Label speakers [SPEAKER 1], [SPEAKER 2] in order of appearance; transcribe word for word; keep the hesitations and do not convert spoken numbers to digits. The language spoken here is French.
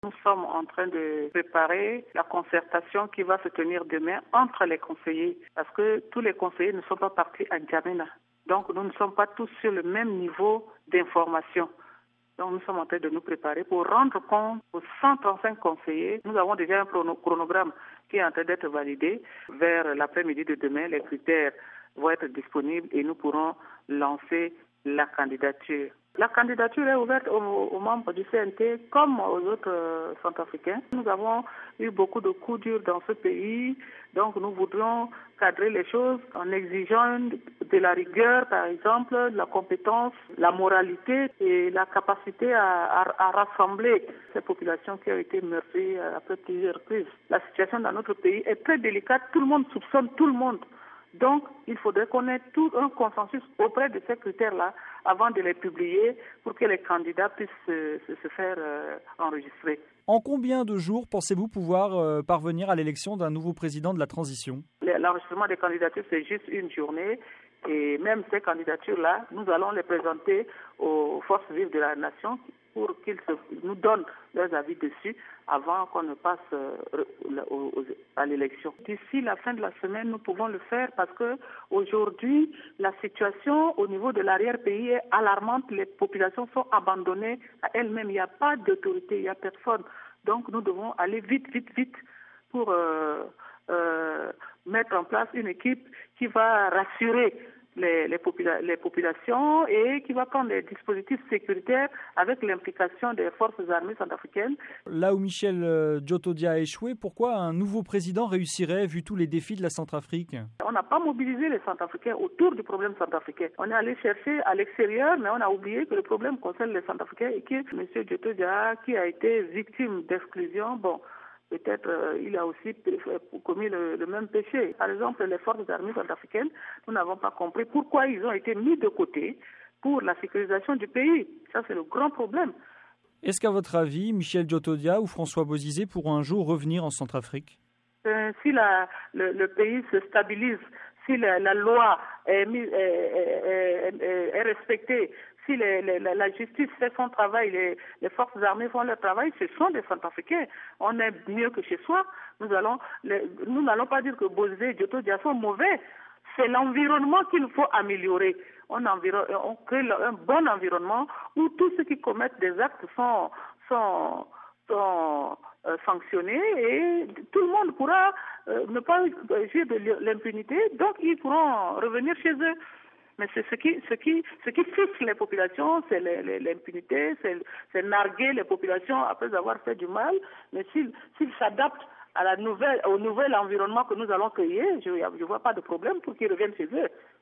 [SPEAKER 1] Nous sommes en train de préparer la concertation qui va se tenir demain entre les conseillers, parce que tous les conseillers ne sont pas partis à N'Djamena. Donc nous ne sommes pas tous sur le même niveau d'information. Donc nous sommes en train de nous préparer pour rendre compte aux cent trente-cinq conseillers. Nous avons déjà un chronogramme qui est en train d'être validé. Vers l'après-midi de demain, les critères vont être disponibles et nous pourrons lancer la candidature. La candidature est ouverte aux, aux membres du C N T comme aux autres euh, centrafricains. Nous avons eu beaucoup de coups durs dans ce pays, donc nous voudrions cadrer les choses en exigeant de la rigueur, par exemple, la compétence, la moralité et la capacité à, à, à rassembler ces populations qui ont été meurtries après plusieurs crises. La situation dans notre pays est très délicate, tout le monde soupçonne tout le monde. Donc, il faudrait qu'on ait tout un consensus auprès de ces critères-là avant de les publier pour que les candidats puissent se, se, se faire euh, enregistrer.
[SPEAKER 2] En combien de jours pensez-vous pouvoir euh, parvenir à l'élection d'un nouveau président de la transition ?
[SPEAKER 1] L'enregistrement des candidatures, c'est juste une journée. Et même ces candidatures-là, nous allons les présenter aux forces vives de la nation pour qu'ils se, nous donnent leurs avis dessus avant qu'on ne passe euh, à l'élection. D'ici la fin de la semaine, nous pouvons le faire parce que aujourd'hui, la situation au niveau de l'arrière-pays est alarmante. Les populations sont abandonnées à elles-mêmes. Il n'y a pas d'autorité, il n'y a personne. Donc nous devons aller vite, vite, vite pour euh, euh, mettre en place une équipe qui va rassurer Les, les, popula- les populations et qui va prendre des dispositifs sécuritaires avec l'implication des forces armées centrafricaines.
[SPEAKER 2] Là où Michel euh, Djotodia a échoué, pourquoi un nouveau président réussirait vu tous les défis de la Centrafrique ?
[SPEAKER 1] On n'a pas mobilisé les Centrafricains autour du problème centrafricain. On est allé chercher à l'extérieur, mais on a oublié que le problème concerne les Centrafricains et que M. Djotodia, qui a été victime d'exclusion, bon, peut-être euh, il a aussi commis le, le même péché. Par exemple, les forces armées centrafricaines, nous n'avons pas compris pourquoi ils ont été mis de côté pour la sécurisation du pays. Ça, c'est le grand problème.
[SPEAKER 2] Est-ce qu'à votre avis, Michel Djotodia ou François Bozizé pourront un jour revenir en Centrafrique ?
[SPEAKER 1] euh, Si la, le, le pays se stabilise, si la, la loi est, mise, est, est, est, est respectée, si les, les, la justice fait son travail, les, les forces armées font leur travail, ce sont des Centrafricains. On est mieux que chez soi. Nous allons, les, nous n'allons pas dire que Bozizé et Djotodia sont mauvais. C'est l'environnement qu'il faut améliorer. On, environ, on crée un bon environnement où tous ceux qui commettent des actes sont, sont, sont euh, sanctionnés et tout le monde pourra euh, ne pas jouir de l'impunité. Donc, ils pourront revenir chez eux. Mais c'est ce qui, ce qui, ce qui fixe les populations, c'est l'impunité, c'est narguer les populations après avoir fait du mal. Mais s'ils s'ils s'adaptent à la nouvelle, au nouvel environnement que nous allons créer, je ne vois pas de problème pour qu'ils reviennent chez eux.